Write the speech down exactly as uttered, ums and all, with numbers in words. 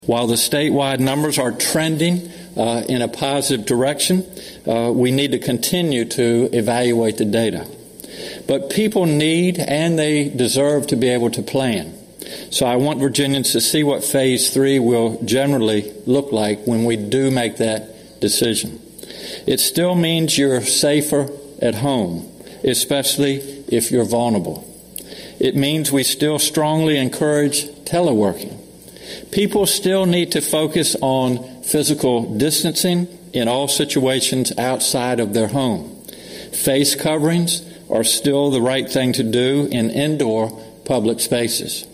While the statewide numbers are trending uh, in a positive direction, uh, we need to continue to evaluate the data. But people need and they deserve to be able to plan. So I want Virginians to see what phase three will generally look like when we do make that decision. It still means you're safer at home, especially if you're vulnerable. It means we still strongly encourage teleworking. People still need to focus on physical distancing in all situations outside of their home. Face coverings are still the right thing to do in indoor public spaces.